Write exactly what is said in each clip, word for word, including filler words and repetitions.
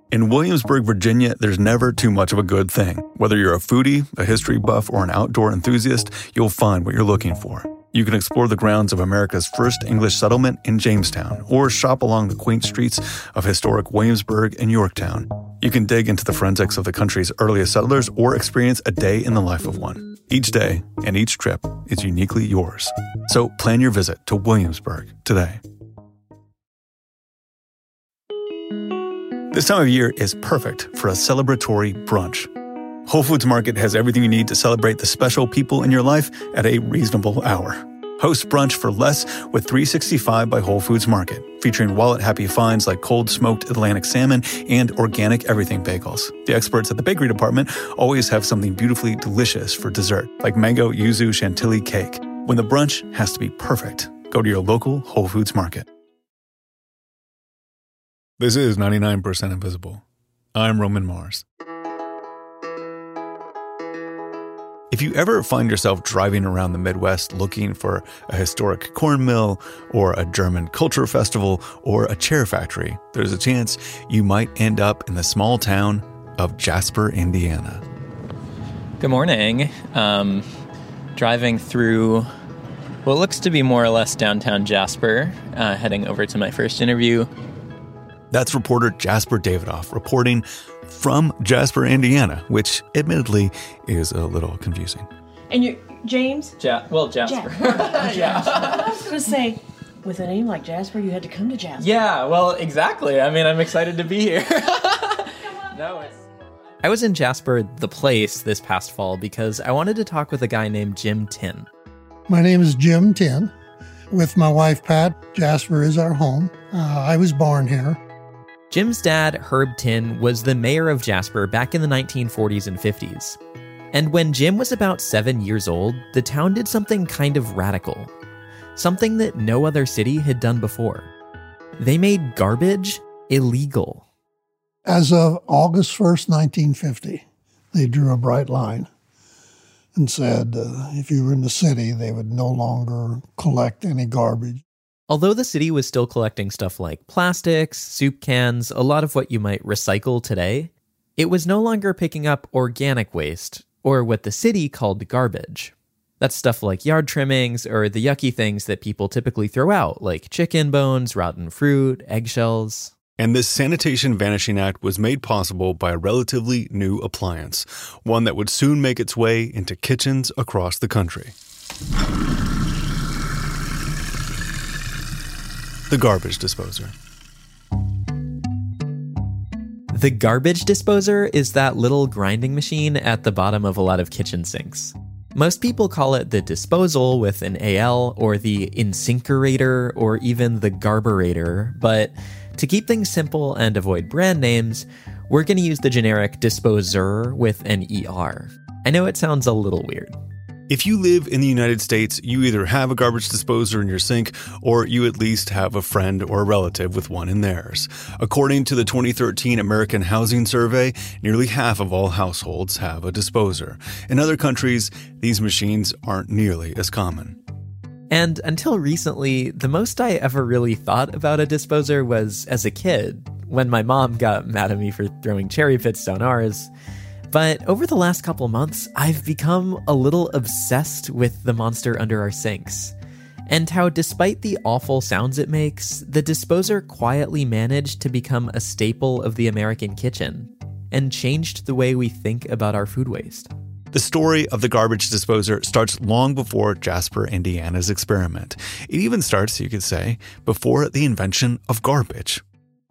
In Williamsburg, Virginia, there's never too much of a good thing. Whether you're a foodie, a history buff, or an outdoor enthusiast, you'll find what you're looking for. You can explore the grounds of America's first English settlement in Jamestown, or shop along the quaint streets of historic Williamsburg and Yorktown. You can dig into the forensics of the country's earliest settlers or experience a day in the life of one. Each day and each trip is uniquely yours. So plan your visit to Williamsburg today. This time of year is perfect for a celebratory brunch. Whole Foods Market has everything you need to celebrate the special people in your life at a reasonable hour. Host brunch for less with three sixty-five by Whole Foods Market, featuring wallet-happy finds like cold smoked Atlantic salmon and organic everything bagels. The experts at the bakery department always have something beautifully delicious for dessert, like mango yuzu chantilly cake. When the brunch has to be perfect, go to your local Whole Foods Market. This is ninety-nine percent Invisible. I'm Roman Mars. If you ever find yourself driving around the Midwest looking for a historic corn mill or a German culture festival or a chair factory, there's a chance you might end up in the small town of Jasper, Indiana. Good morning. Um, driving through what looks to be more or less downtown Jasper, uh, heading over to my first interview. That's reporter Jasper Davidoff reporting from Jasper, Indiana, which admittedly is a little confusing. And you, James? Ja- well, Jasper. Ja- yeah. I was going to say, with a name like Jasper, you had to come to Jasper. Yeah, well, exactly. I mean, I'm excited to be here. no, it's... I was in Jasper, the place, this past fall because I wanted to talk with a guy named Jim Tinn. My name is Jim Tinn. With my wife, Pat, Jasper is our home. Uh, I was born here. Jim's dad, Herb Tinn, was the mayor of Jasper back in the nineteen forties and fifties. And when Jim was about seven years old, the town did something kind of radical. Something that no other city had done before. They made garbage illegal. As of August first, nineteen fifty, they drew a bright line and said uh, if you were in the city, they would no longer collect any garbage. Although the city was still collecting stuff like plastics, soup cans, a lot of what you might recycle today, it was no longer picking up organic waste, or what the city called garbage. That's stuff like yard trimmings or the yucky things that people typically throw out, like chicken bones, rotten fruit, eggshells. And this Sanitation Vanishing Act was made possible by a relatively new appliance, one that would soon make its way into kitchens across the country. The garbage disposer. The garbage disposer is that little grinding machine at the bottom of a lot of kitchen sinks. Most people call it the disposal with an A L, or the incinerator, or even the garburator, but to keep things simple and avoid brand names, we're going to use the generic disposer with an E R. I know it sounds a little weird. If you live in the United States, you either have a garbage disposer in your sink, or you at least have a friend or a relative with one in theirs. According to the twenty thirteen American Housing Survey, nearly half of all households have a disposer. In other countries, these machines aren't nearly as common. And until recently, the most I ever really thought about a disposer was as a kid, when my mom got mad at me for throwing cherry pits down ours. But over the last couple months, I've become a little obsessed with the monster under our sinks, and how despite the awful sounds it makes, the disposer quietly managed to become a staple of the American kitchen, and changed the way we think about our food waste. The story of the garbage disposer starts long before Jasper, Indiana's experiment. It even starts, you could say, before the invention of garbage.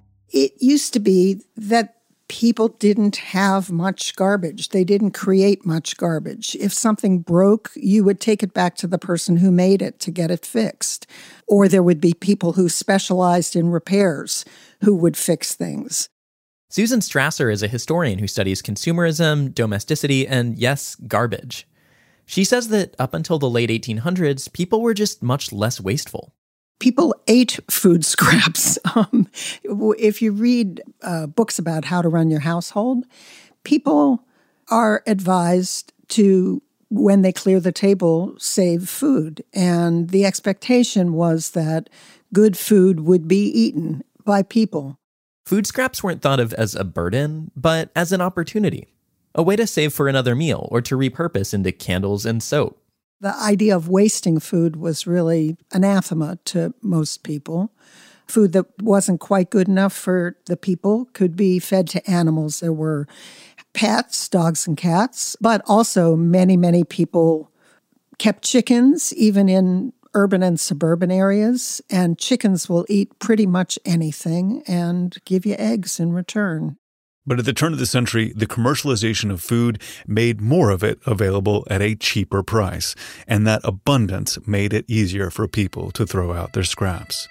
It used to be that people didn't have much garbage. They didn't create much garbage. If something broke, you would take it back to the person who made it to get it fixed. Or there would be people who specialized in repairs who would fix things. Susan Strasser is a historian who studies consumerism, domesticity, and yes, garbage. She says that up until the late eighteen hundreds, people were just much less wasteful. People ate food scraps. Um, if you read uh, books about how to run your household, people are advised to, when they clear the table, save food. And the expectation was that good food would be eaten by people. Food scraps weren't thought of as a burden, but as an opportunity, a way to save for another meal or to repurpose into candles and soap. The idea of wasting food was really anathema to most people. Food that wasn't quite good enough for the people could be fed to animals. There were pets, dogs and cats, but also many, many people kept chickens, even in urban and suburban areas, and chickens will eat pretty much anything and give you eggs in return. But at the turn of the century, the commercialization of food made more of it available at a cheaper price, and that abundance made it easier for people to throw out their scraps.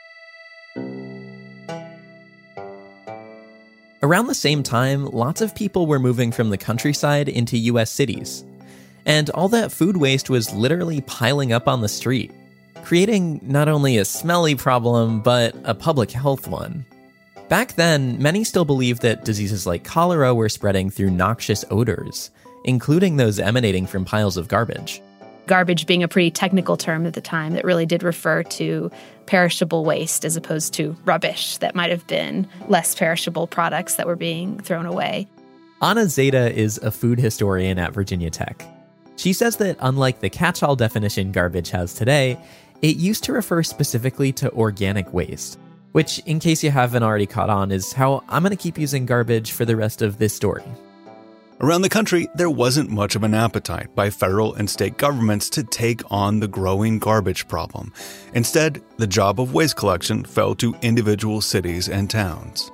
Around the same time, lots of people were moving from the countryside into U S cities, and all that food waste was literally piling up on the street, creating not only a smelly problem, but a public health one. Back then, many still believed that diseases like cholera were spreading through noxious odors, including those emanating from piles of garbage. Garbage being a pretty technical term at the time that really did refer to perishable waste as opposed to rubbish that might have been less perishable products that were being thrown away. Anna Zeta is a food historian at Virginia Tech. She says that unlike the catch-all definition garbage has today, it used to refer specifically to organic waste, which, in case you haven't already caught on, is how I'm going to keep using garbage for the rest of this story. Around the country, there wasn't much of an appetite by federal and state governments to take on the growing garbage problem. Instead, the job of waste collection fell to individual cities and towns.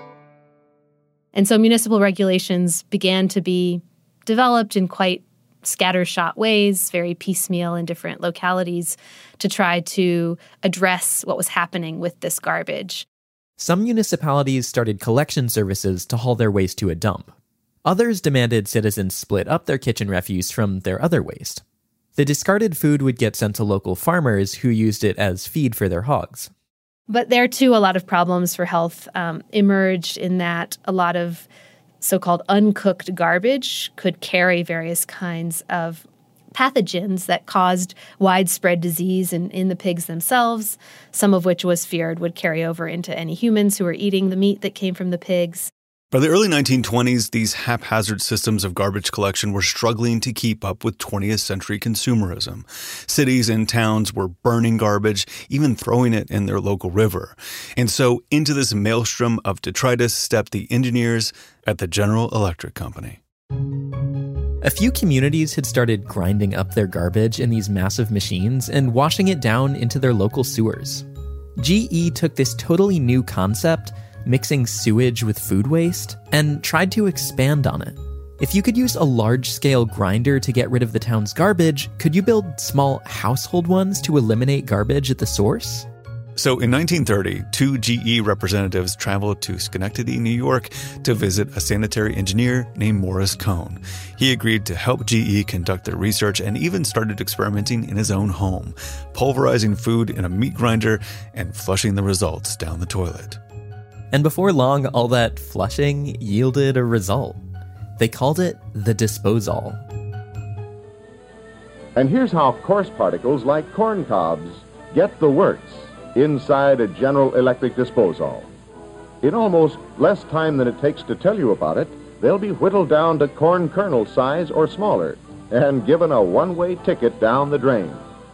And so municipal regulations began to be developed in quite scattershot ways, very piecemeal in different localities, to try to address what was happening with this garbage. Some municipalities started collection services to haul their waste to a dump. Others demanded citizens split up their kitchen refuse from their other waste. The discarded food would get sent to local farmers who used it as feed for their hogs. But there, too, a lot of problems for health um, emerged in that a lot of so-called uncooked garbage could carry various kinds of pathogens that caused widespread disease in, in the pigs themselves, some of which was feared would carry over into any humans who were eating the meat that came from the pigs. By the early nineteen twenties, these haphazard systems of garbage collection were struggling to keep up with twentieth century consumerism. Cities and towns were burning garbage, even throwing it in their local river. And so into this maelstrom of detritus stepped the engineers at the General Electric Company. A few communities had started grinding up their garbage in these massive machines and washing it down into their local sewers. G E took this totally new concept, mixing sewage with food waste, and tried to expand on it. If you could use a large-scale grinder to get rid of the town's garbage, could you build small household ones to eliminate garbage at the source? So in nineteen thirty, two G E representatives traveled to Schenectady, New York, to visit a sanitary engineer named Morris Cohn. He agreed to help G E conduct their research and even started experimenting in his own home, pulverizing food in a meat grinder and flushing the results down the toilet. And before long, all that flushing yielded a result. They called it the Disposol. And here's how coarse particles like corn cobs get the works inside a General Electric Disposol. In almost less time than it takes to tell you about it, they'll be whittled down to corn kernel size or smaller and given a one-way ticket down the drain.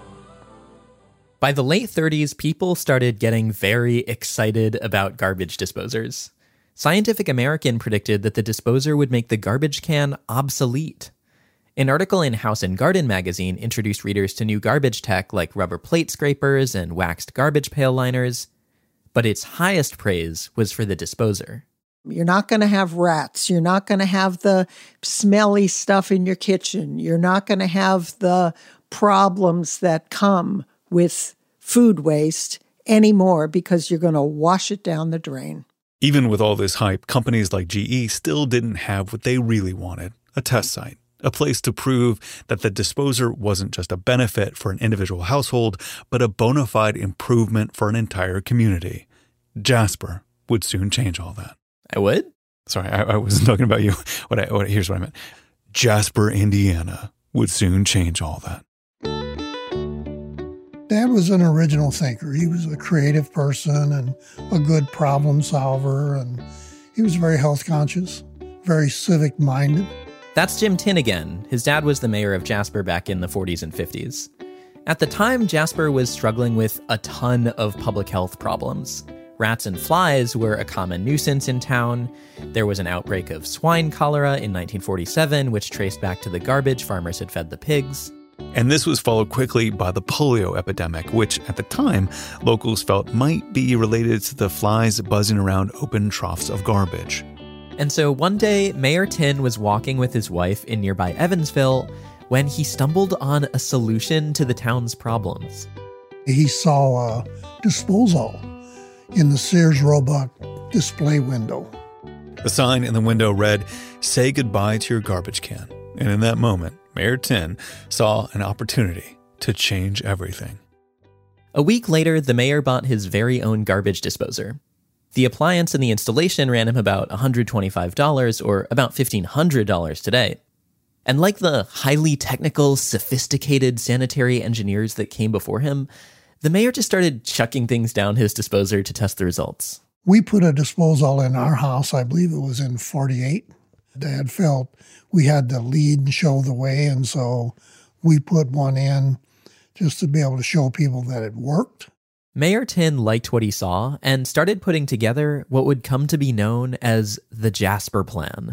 By the late thirties, people started getting very excited about garbage disposers. Scientific American predicted that the disposer would make the garbage can obsolete. An article in House and Garden magazine introduced readers to new garbage tech like rubber plate scrapers and waxed garbage pail liners. But its highest praise was for the disposer. You're not going to have rats. You're not going to have the smelly stuff in your kitchen. You're not going to have the problems that come with food waste anymore because you're going to wash it down the drain. Even with all this hype, companies like G E still didn't have what they really wanted, a test site, a place to prove that the disposer wasn't just a benefit for an individual household, but a bona fide improvement for an entire community. Jasper would soon change all that. I would? Sorry, I, I wasn't talking about you. What I, what, here's what I meant. Jasper, Indiana would soon change all that. Dad was an original thinker. He was a creative person and a good problem solver, and he was very health conscious, very civic minded. That's Jim Tinn again. His dad was the mayor of Jasper back in the forties and fifties. At the time, Jasper was struggling with a ton of public health problems. Rats and flies were a common nuisance in town. There was an outbreak of swine cholera in nineteen forty-seven, which traced back to the garbage farmers had fed the pigs. And this was followed quickly by the polio epidemic, which at the time, locals felt might be related to the flies buzzing around open troughs of garbage. And so one day, Mayor Tinn was walking with his wife in nearby Evansville when he stumbled on a solution to the town's problems. He saw a disposal in the Sears Roebuck display window. The sign in the window read, "Say goodbye to your garbage can." And in that moment, Mayor Tinn saw an opportunity to change everything. A week later, the mayor bought his very own garbage disposer. The appliance and the installation ran him about one hundred twenty-five dollars, or about fifteen hundred dollars today. And like the highly technical, sophisticated sanitary engineers that came before him, the mayor just started chucking things down his disposer to test the results. We put a disposal in our house, I believe it was in forty-eight. Dad felt we had to lead and show the way, and so we put one in just to be able to show people that it worked. Mayor Tinn liked what he saw and started putting together what would come to be known as the Jasper Plan.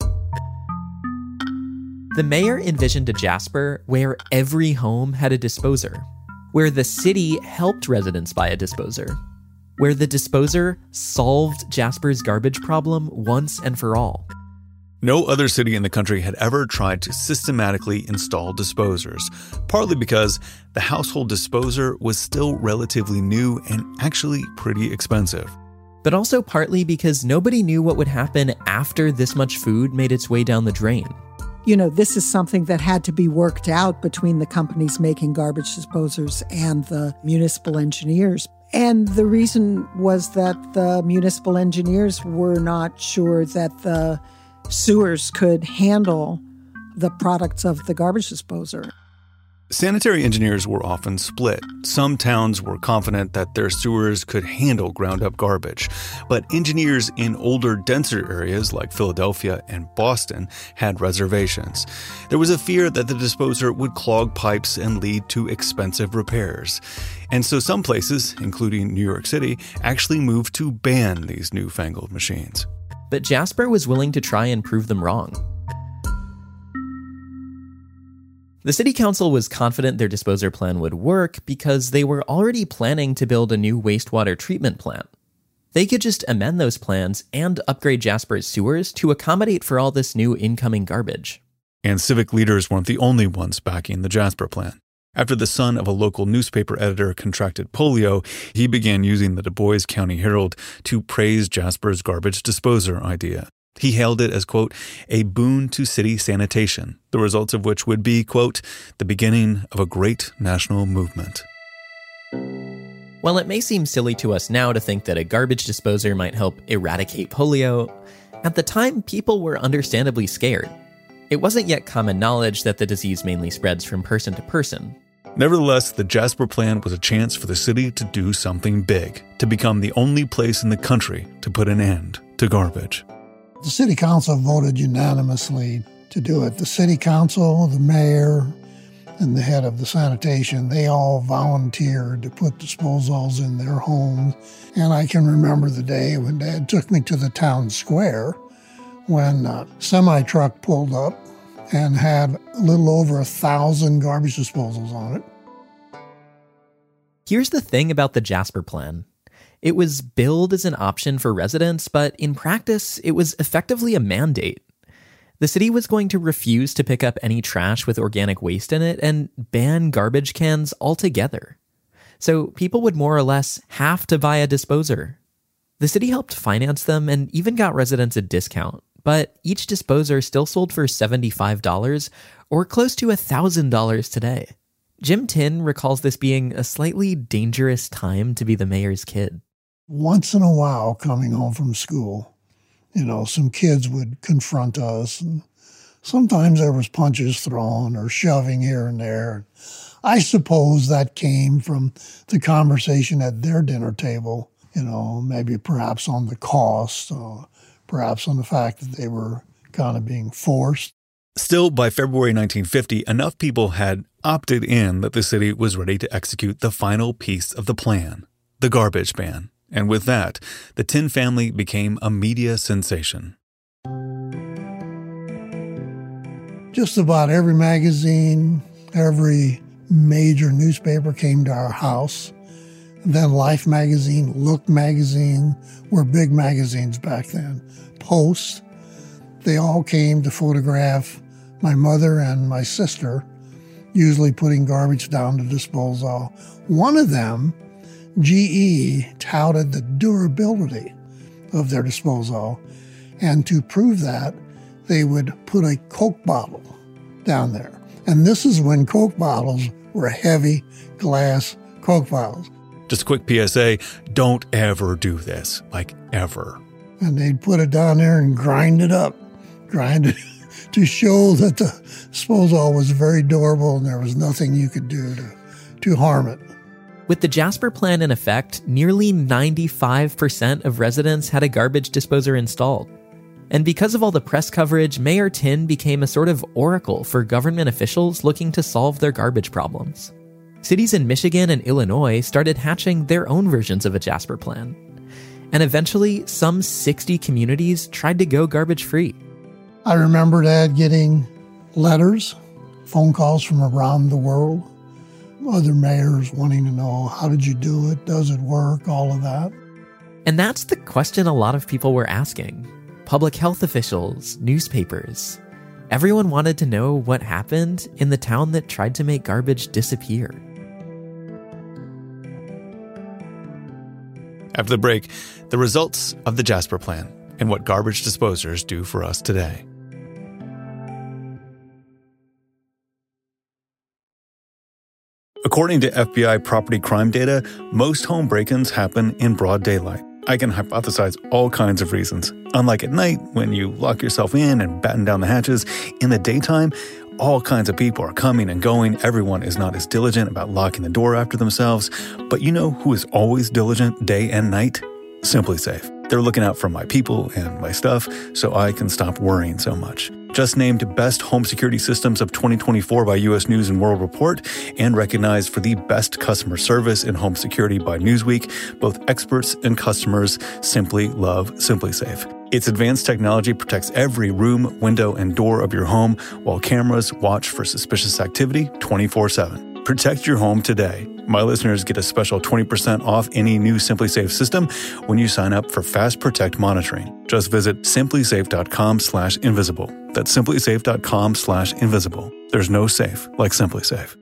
The mayor envisioned a Jasper where every home had a disposer, where the city helped residents buy a disposer, where the disposer solved Jasper's garbage problem once and for all. No other city in the country had ever tried to systematically install disposers, partly because the household disposer was still relatively new and actually pretty expensive. But also partly because nobody knew what would happen after this much food made its way down the drain. You know, this is something that had to be worked out between the companies making garbage disposers and the municipal engineers. And the reason was that the municipal engineers were not sure that the sewers could handle the products of the garbage disposer. Sanitary engineers were often split. Some towns were confident that their sewers could handle ground-up garbage, but engineers in older, denser areas like Philadelphia and Boston had reservations. There was a fear that the disposer would clog pipes and lead to expensive repairs. And so some places, including New York City, actually moved to ban these newfangled machines. But Jasper was willing to try and prove them wrong. The city council was confident their disposer plan would work because they were already planning to build a new wastewater treatment plant. They could just amend those plans and upgrade Jasper's sewers to accommodate for all this new incoming garbage. And civic leaders weren't the only ones backing the Jasper plan. After the son of a local newspaper editor contracted polio, he began using the Du Bois County Herald to praise Jasper's garbage disposer idea. He hailed it as, quote, a boon to city sanitation, the results of which would be, quote, the beginning of a great national movement. While it may seem silly to us now to think that a garbage disposer might help eradicate polio, at the time people were understandably scared. It wasn't yet common knowledge that the disease mainly spreads from person to person. Nevertheless, the Jasper Plan was a chance for the city to do something big, to become the only place in the country to put an end to garbage. The city council voted unanimously to do it. The city council, the mayor, and the head of the sanitation, they all volunteered to put disposals in their homes. And I can remember the day when Dad took me to the town square when a semi-truck pulled up and had a little over a thousand garbage disposals on it. Here's the thing about the Jasper Plan. It was billed as an option for residents, but in practice, it was effectively a mandate. The city was going to refuse to pick up any trash with organic waste in it and ban garbage cans altogether. So people would more or less have to buy a disposer. The city helped finance them and even got residents a discount, but each disposer still sold for seventy-five dollars or close to one thousand dollars today. Jim Tinn recalls this being a slightly dangerous time to be the mayor's kid. Once in a while, coming home from school, you know, some kids would confront us and Sometimes there was punches thrown or shoving here and there. I suppose that came from the conversation at their dinner table, you know, maybe perhaps on the cost, uh, perhaps on the fact that they were kind of being forced. Still, by February nineteen fifty, enough people had opted in that the city was ready to execute the final piece of the plan, the garbage ban. And with that, the Tin family became a media sensation. Just about every magazine, every major newspaper came to our house. Then Life magazine, Look magazine were big magazines back then. Post, they all came to photograph my mother and my sister, usually putting garbage down to disposal. One of them, G E, touted the durability of their disposal, and to prove that, they would put a Coke bottle down there. And this is when Coke bottles were heavy glass Coke bottles. Just a quick P S A, don't ever do this, like ever. And they'd put it down there and grind it up, grind it to show that the disposal was very durable and there was nothing you could do to, to harm it. With the Jasper Plan in effect, nearly ninety-five percent of residents had a garbage disposer installed. And because of all the press coverage, Mayor Tin became a sort of oracle for government officials looking to solve their garbage problems. Cities in Michigan and Illinois started hatching their own versions of a Jasper Plan. And eventually, some sixty communities tried to go garbage-free. I remember Dad getting letters, phone calls from around the world, other mayors wanting to know, how did you do it? Does it work? All of that. And that's the question a lot of people were asking. Public health officials, newspapers. Everyone wanted to know what happened in the town that tried to make garbage disappear. After the break, the results of the Jasper Plan and what garbage disposers do for us today. According to F B I property crime data, most home break-ins happen in broad daylight. I can hypothesize all kinds of reasons. Unlike at night, when you lock yourself in and batten down the hatches, in the daytime, all kinds of people are coming and going. Everyone is not as diligent about locking the door after themselves. But you know who is always diligent day and night? SimpliSafe. They're looking out for my people and my stuff, so I can stop worrying so much. Just named Best Home Security Systems of twenty twenty-four by U S News and World Report, and recognized for the best customer service in home security by Newsweek, both experts and customers simply love SimpliSafe. Its advanced technology protects every room, window, and door of your home, while cameras watch for suspicious activity twenty-four seven. Protect your home today. My listeners get a special twenty percent off any new SimpliSafe system when you sign up for Fast Protect monitoring. Just visit simplysafe.com slash invisible. That's simplysafe.com slash invisible. There's no safe like SimpliSafe.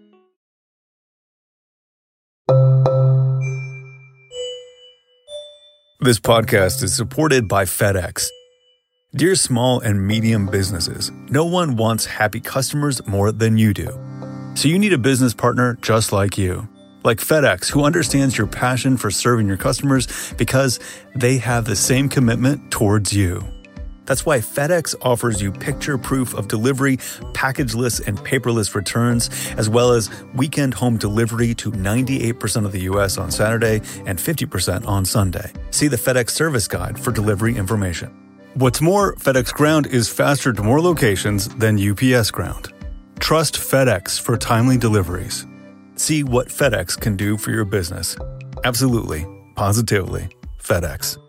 This podcast is supported by FedEx. Dear small and medium businesses, no one wants happy customers more than you do. So you need a business partner just like you. Like FedEx, who understands your passion for serving your customers because they have the same commitment towards you. That's why FedEx offers you picture proof of delivery, packageless and paperless returns, as well as weekend home delivery to ninety-eight percent of the U S on Saturday and fifty percent on Sunday. See the FedEx service guide for delivery information. What's more, FedEx Ground is faster to more locations than U P S Ground. Trust FedEx for timely deliveries. See what FedEx can do for your business. Absolutely, positively, FedEx.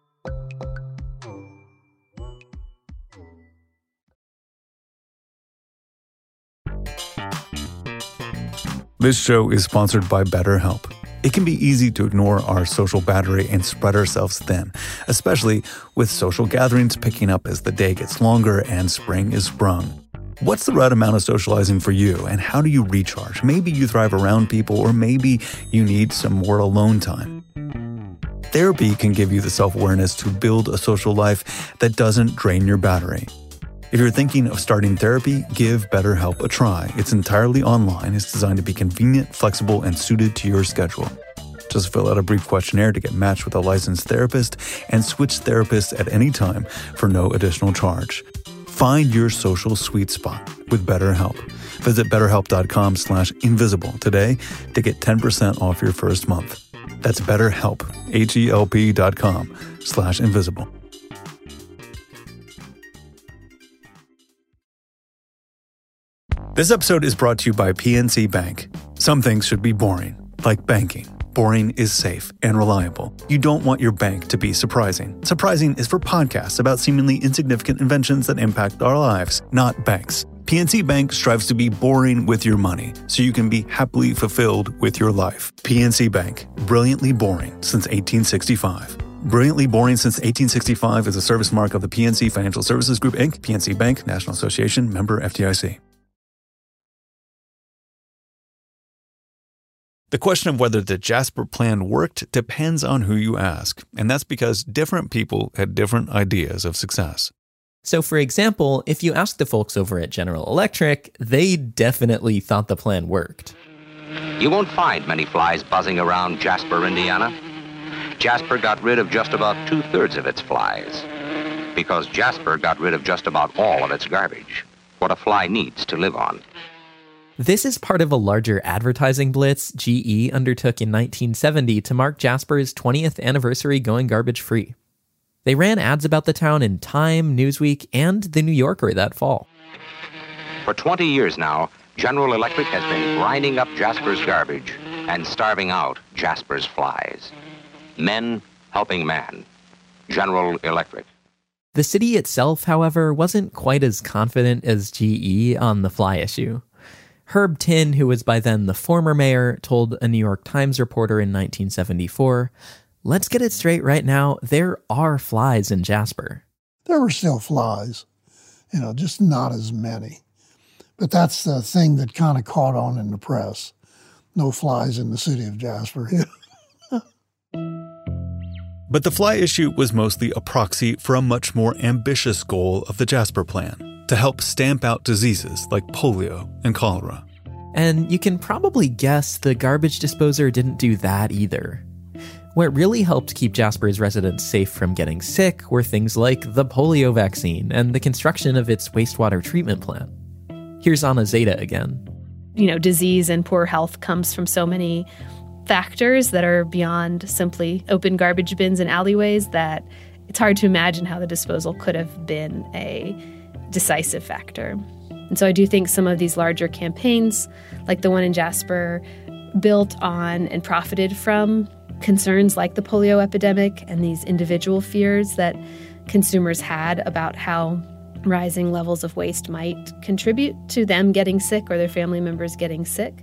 This show is sponsored by BetterHelp. It can be easy to ignore our social battery and spread ourselves thin, especially with social gatherings picking up as the day gets longer and spring is sprung. What's the right amount of socializing for you, and how do you recharge? Maybe you thrive around people, or maybe you need some more alone time. Therapy can give you the self-awareness to build a social life that doesn't drain your battery. If you're thinking of starting therapy, give BetterHelp a try. It's entirely online. It's designed to be convenient, flexible, and suited to your schedule. Just fill out a brief questionnaire to get matched with a licensed therapist and switch therapists at any time for no additional charge. Find your social sweet spot with BetterHelp. Visit betterhelp.com slash invisible today to get ten percent off your first month. That's BetterHelp, H-E-L-P dot com slash invisible. This episode is brought to you by P N C Bank. Some things should be boring, like banking. Boring is safe and reliable. You don't want your bank to be surprising. Surprising is for podcasts about seemingly insignificant inventions that impact our lives, not banks. P N C Bank strives to be boring with your money, so you can be happily fulfilled with your life. P N C Bank, brilliantly boring since eighteen sixty-five. Brilliantly Boring Since eighteen sixty-five is a service mark of the P N C Financial Services Group, Incorporated. P N C Bank, National Association, member F D I C. The question of whether the Jasper plan worked depends on who you ask, and that's because different people had different ideas of success. So, for example, if you ask the folks over at General Electric, they definitely thought the plan worked. You won't find many flies buzzing around Jasper, Indiana. Jasper got rid of just about two-thirds of its flies, because Jasper got rid of just about all of its garbage, what a fly needs to live on. This is part of a larger advertising blitz G E undertook in nineteen seventy to mark Jasper's twentieth anniversary going garbage-free. They ran ads about the town in Time, Newsweek, and The New Yorker that fall. For twenty years now, General Electric has been grinding up Jasper's garbage and starving out Jasper's flies. Men helping man. General Electric. The city itself, however, wasn't quite as confident as G E on the fly issue. Herb Tinn, who was by then the former mayor, told a New York Times reporter in nineteen seventy-four, "Let's get it straight right now, there are flies in Jasper." There were still flies, you know, just not as many. But that's the thing that kind of caught on in the press. No flies in the city of Jasper. But the fly issue was mostly a proxy for a much more ambitious goal of the Jasper Plan, to help stamp out diseases like polio and cholera. And you can probably guess the garbage disposer didn't do that either. What really helped keep Jasper's residents safe from getting sick were things like the polio vaccine and the construction of its wastewater treatment plant. Here's Anna Zeta again. You know, disease and poor health comes from so many factors that are beyond simply open garbage bins and alleyways that it's hard to imagine how the disposal could have been a decisive factor. And so I do think some of these larger campaigns, like the one in Jasper, built on and profited from concerns like the polio epidemic and these individual fears that consumers had about how rising levels of waste might contribute to them getting sick or their family members getting sick.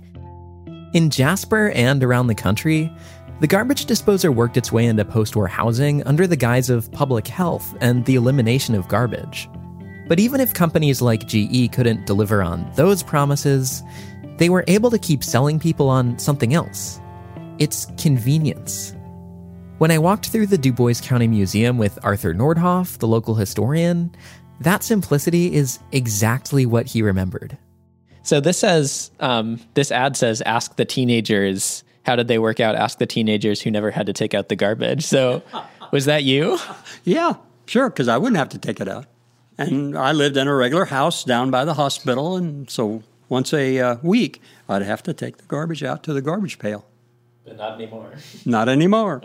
In Jasper and around the country, the garbage disposer worked its way into post-war housing under the guise of public health and the elimination of garbage. But even if companies like G E couldn't deliver on those promises, they were able to keep selling people on something else. It's convenience. When I walked through the Du Bois County Museum with Arthur Nordhoff, the local historian, that simplicity is exactly what he remembered. So this says, um, this ad says, ask the teenagers, how did they work out? Ask the teenagers who never had to take out the garbage. So was that you? Yeah, sure, because I wouldn't have to take it out. And I lived in a regular house down by the hospital, and so once a uh, week, I'd have to take the garbage out to the garbage pail. But not anymore. Not anymore.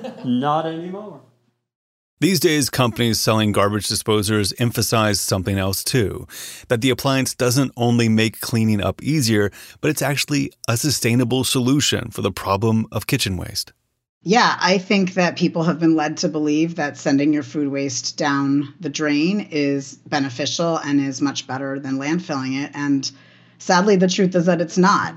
Not anymore. These days, companies selling garbage disposers emphasize something else too, that the appliance doesn't only make cleaning up easier, but it's actually a sustainable solution for the problem of kitchen waste. Yeah, I think that people have been led to believe that sending your food waste down the drain is beneficial and is much better than landfilling it. And sadly, the truth is that it's not.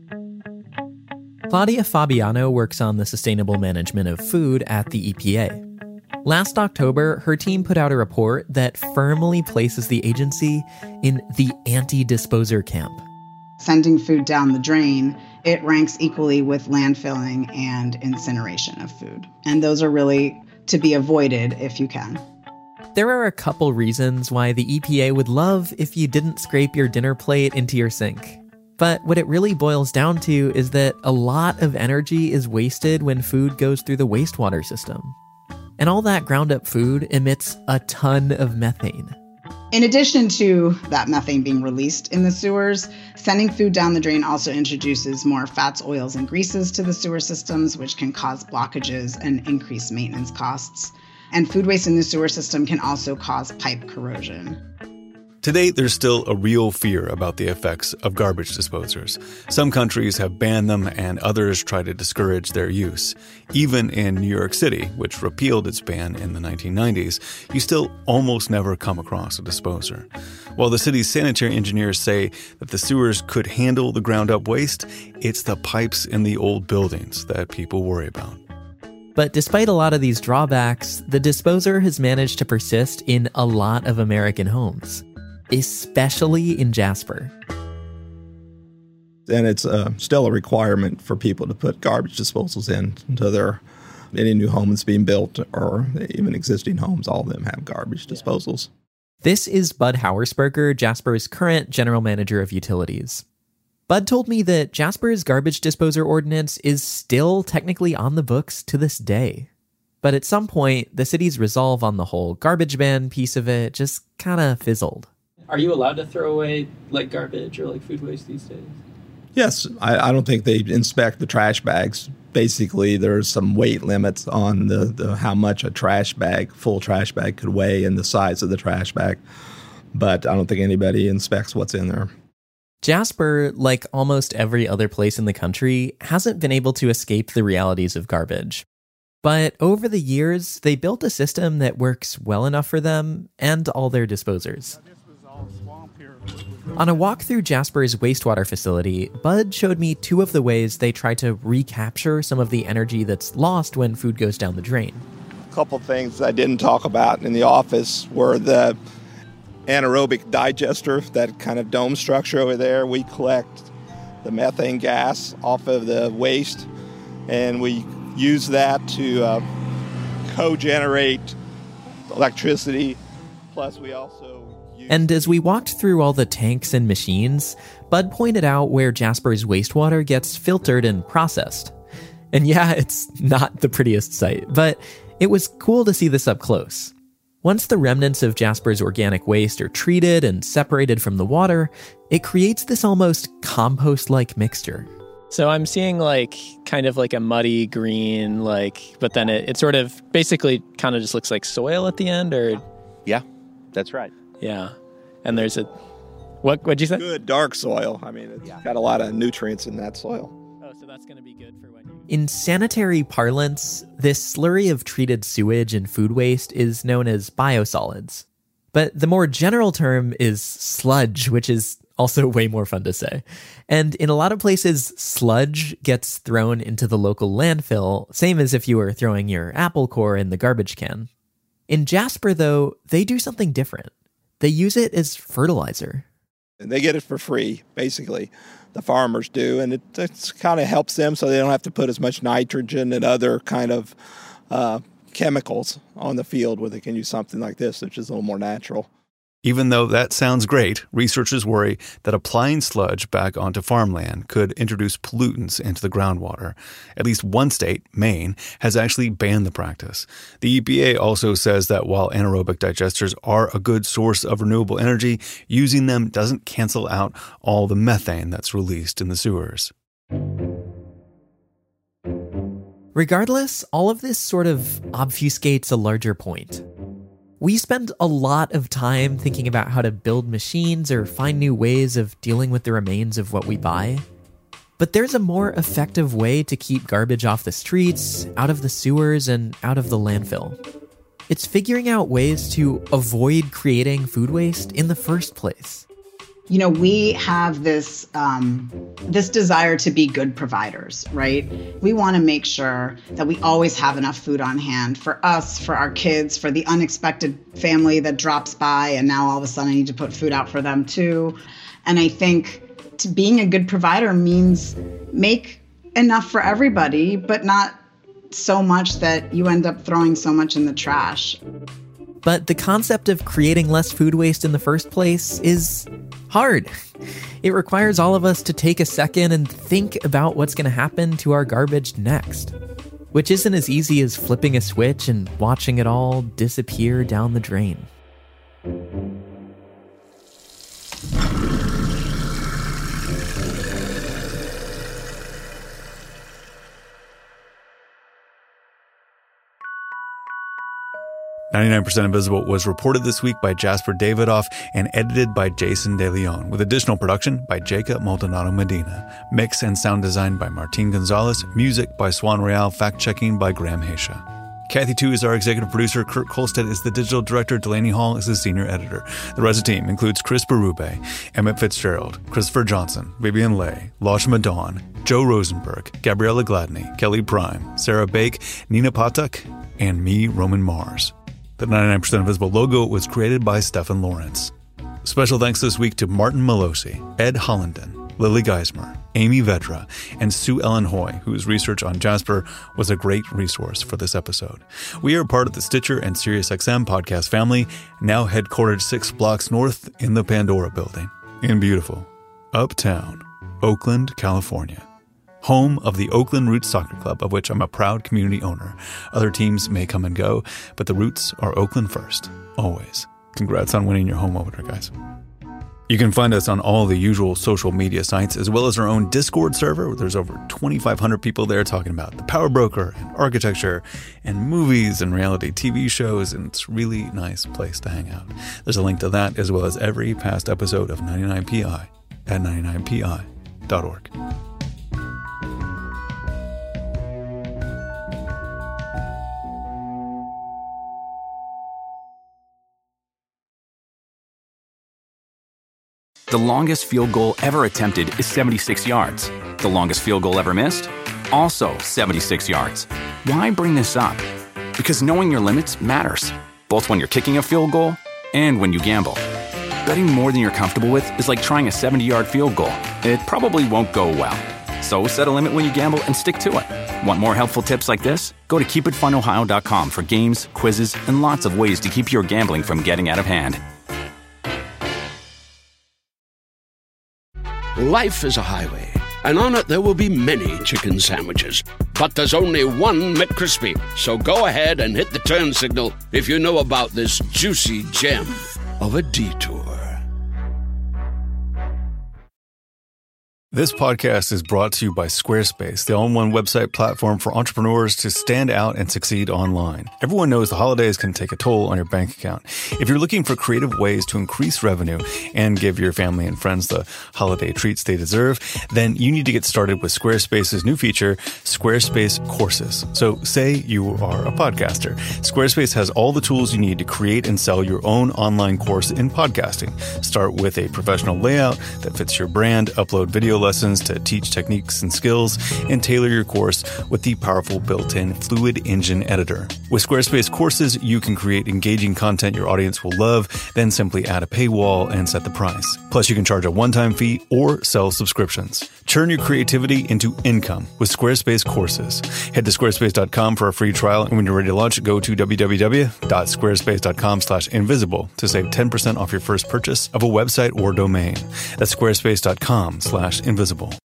Claudia Fabiano works on the sustainable management of food at the E P A. Last October, her team put out a report that firmly places the agency in the anti-disposer camp. Sending food down the drain, it ranks equally with landfilling and incineration of food. And those are really to be avoided if you can. There are a couple reasons why the E P A would love if you didn't scrape your dinner plate into your sink. But what it really boils down to is that a lot of energy is wasted when food goes through the wastewater system. And all that ground up food emits a ton of methane. In addition to that methane being released in the sewers, sending food down the drain also introduces more fats, oils, and greases to the sewer systems, which can cause blockages and increase maintenance costs. And food waste in the sewer system can also cause pipe corrosion. Today, there's still a real fear about the effects of garbage disposers. Some countries have banned them and others try to discourage their use. Even in New York City, which repealed its ban in the nineteen nineties, you still almost never come across a disposer. While the city's sanitary engineers say that the sewers could handle the ground-up waste, it's the pipes in the old buildings that people worry about. But despite a lot of these drawbacks, the disposer has managed to persist in a lot of American homes, especially in Jasper. And it's uh, still a requirement for people to put garbage disposals in to their any new home that's being built or even existing homes. All of them have garbage disposals. This is Bud Hauersperger, Jasper's current general manager of utilities. Bud told me that Jasper's garbage disposer ordinance is still technically on the books to this day. But at some point, the city's resolve on the whole garbage ban piece of it just kind of fizzled. Are you allowed to throw away like garbage or like food waste these days? Yes, I, I don't think they inspect the trash bags. Basically, there's some weight limits on the, the how much a trash bag, full trash bag could weigh and the size of the trash bag. But I don't think anybody inspects what's in there. Jasper, like almost every other place in the country, hasn't been able to escape the realities of garbage. But over the years, they built a system that works well enough for them and all their disposers. On a walk through Jasper's wastewater facility, Bud showed me two of the ways they try to recapture some of the energy that's lost when food goes down the drain. A couple things I didn't talk about in the office were the anaerobic digester, that kind of dome structure over there. We collect the methane gas off of the waste, and we use that to uh, co-generate electricity. Plus, we also use... And as we walked through all the tanks and machines, Bud pointed out where Jasper's wastewater gets filtered and processed. And yeah, it's not the prettiest sight, but it was cool to see this up close. Once the remnants of Jasper's organic waste are treated and separated from the water, it creates this almost compost-like mixture. So I'm seeing like kind of like a muddy green, like, but then it, it sort of basically kind of just looks like soil at the end, or? Yeah, that's right. Yeah. And there's a, what, what'd you say? Good dark soil. I mean, it's yeah. got a lot of nutrients in that soil. Oh, so that's going to be good for when you... In sanitary parlance, this slurry of treated sewage and food waste is known as biosolids. But the more general term is sludge, which is also way more fun to say. And in a lot of places, sludge gets thrown into the local landfill, same as if you were throwing your apple core in the garbage can. In Jasper, though, they do something different. They use it as fertilizer. And they get it for free, basically. The farmers do, and it it's kind of helps them so they don't have to put as much nitrogen and other kind of uh, chemicals on the field where they can use something like this, which is a little more natural. Even though that sounds great, researchers worry that applying sludge back onto farmland could introduce pollutants into the groundwater. At least one state, Maine, has actually banned the practice. The E P A also says that while anaerobic digesters are a good source of renewable energy, using them doesn't cancel out all the methane that's released in the sewers. Regardless, all of this sort of obfuscates a larger point. We spend a lot of time thinking about how to build machines or find new ways of dealing with the remains of what we buy. But there's a more effective way to keep garbage off the streets, out of the sewers, and out of the landfill. It's figuring out ways to avoid creating food waste in the first place. You know, we have this um, this desire to be good providers, right? We want to make sure that we always have enough food on hand for us, for our kids, for the unexpected family that drops by, and now all of a sudden I need to put food out for them too. And I think to being a good provider means make enough for everybody, but not so much that you end up throwing so much in the trash. But the concept of creating less food waste in the first place is hard. It requires all of us to take a second and think about what's going to happen to our garbage next, which isn't as easy as flipping a switch and watching it all disappear down the drain. ninety-nine percent Invisible was reported this week by Jasper Davidoff and edited by Jason De Leon, with additional production by Jacob Maldonado Medina. Mix and sound design by Martin Gonzalez. Music by Swan Royale. Fact-checking by Graham Haysha. Kathy Tu is our executive producer. Kurt Kolstedt is the digital director. Delaney Hall is the senior editor. The rest of the team includes Chris Berube, Emmett Fitzgerald, Christopher Johnson, Vivian Leigh, Lashma Dawn, Joe Rosenberg, Gabriella Gladney, Kelly Prime, Sarah Bake, Nina Patak, and me, Roman Mars. The ninety-nine percent Invisible logo was created by Stefan Lawrence. Special thanks this week to Martin Malosi, Ed Hollenden, Lily Geismer, Amy Vedra, and Sue Ellen Hoy, whose research on Jasper was a great resource for this episode. We are part of the Stitcher and SiriusXM podcast family, now headquartered six blocks north in the Pandora building, in beautiful, uptown, Oakland, California. Home of the Oakland Roots Soccer Club, of which I'm a proud community owner. Other teams may come and go, but the Roots are Oakland first, always. Congrats on winning your home opener, guys. You can find us on all the usual social media sites, as well as our own Discord server. There's over twenty-five hundred people there talking about the Power Broker and architecture and movies and reality T V shows, and it's a really nice place to hang out. There's a link to that, as well as every past episode of ninety-nine P I at ninety-nine P I dot org. The longest field goal ever attempted is seventy-six yards. The longest field goal ever missed? Also seventy-six yards. Why bring this up? Because knowing your limits matters, both when you're kicking a field goal and when you gamble. Betting more than you're comfortable with is like trying a seventy-yard field goal. It probably won't go well. So set a limit when you gamble and stick to it. Want more helpful tips like this? Go to keep it fun ohio dot com for games, quizzes, and lots of ways to keep your gambling from getting out of hand. Life is a highway, and on it there will be many chicken sandwiches. But there's only one McCrispy. So go ahead and hit the turn signal if you know about this juicy gem of a detour. This podcast is brought to you by Squarespace, the all-in-one website platform for entrepreneurs to stand out and succeed online. Everyone knows the holidays can take a toll on your bank account. If you're looking for creative ways to increase revenue and give your family and friends the holiday treats they deserve, then you need to get started with Squarespace's new feature, Squarespace Courses. So say you are a podcaster. Squarespace has all the tools you need to create and sell your own online course in podcasting. Start with a professional layout that fits your brand, upload video lessons to teach techniques and skills, and tailor your course with the powerful built-in Fluid Engine editor. With Squarespace Courses, you can create engaging content your audience will love, then simply add a paywall and set the price. Plus, you can charge a one-time fee or sell subscriptions. Turn your creativity into income with Squarespace Courses. Head to squarespace dot com for a free trial, and when you're ready to launch, go to w w w dot squarespace dot com slash invisible to save ten percent off your first purchase of a website or domain. That's squarespace dot com slash invisible.